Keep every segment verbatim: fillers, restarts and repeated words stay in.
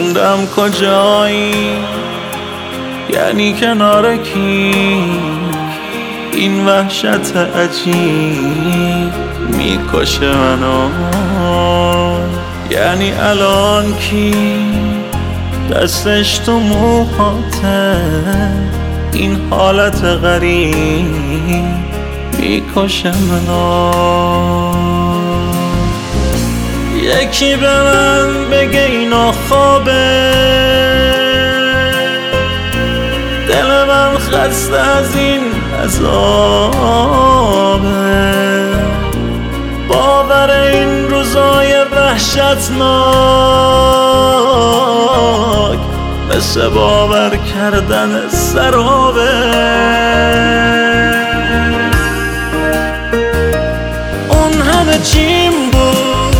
موندم کجایی، یعنی کنار کی؟ این وحشت عجیب میکشه منو. یعنی الان کی دستش تو موهاته؟ این حالت غریب میکشه منو. یکی به من بگه اینا خوابه، دل من خسته از این عذابه. باور این روزای وحشتناک مثل باور کردن سرابه. اون همه چیم بود،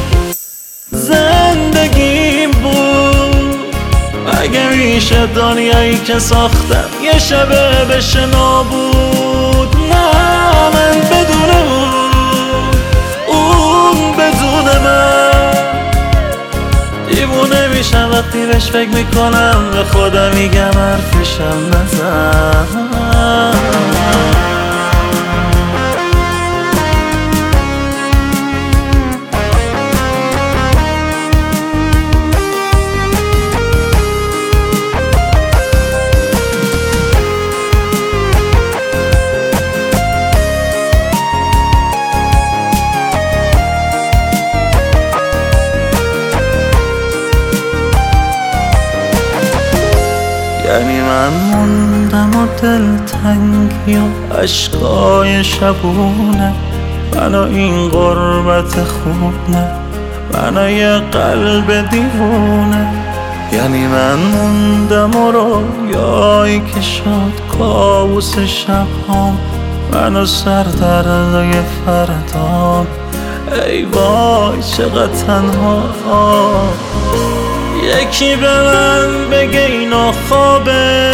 زندگیم بود. اگه میشه دنیایی که ساختم یه شبه بشه نابود. نه من بدون اون، اون بدون من دیوونه میشم وقتی بهش فکر میکنم. به خودم میگم حرفشم نزن. یعنی من موندم و دلتنگی و عشقای شبونه. منو این غربت خوب نه، منو یه قلب دیوونه. یعنی من موندم و رویایی که شد کابوس شبهام. منو سردردای فردام، ای وای چقدر تنها. یکی به من بگه اینا خوابه،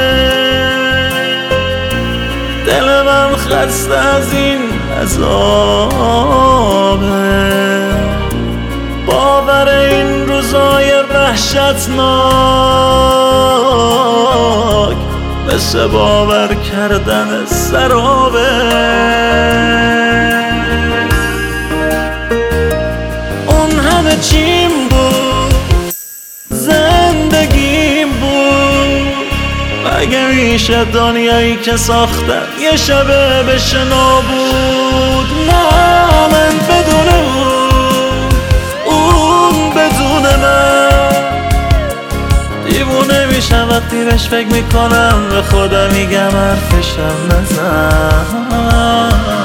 دل من خسته از این عذابه. باور این روزای وحشتناک مثل باور کردن سرابه. اون همه چیم بود، زندگیم بود. اگه میشه دنیایی که ساختم یه شبه بشه نابود. نه من بدون اون، اون بدون من دیوونه میشم وقتی بهش فکر میکنم. به خودم میگم حرفشم نزن.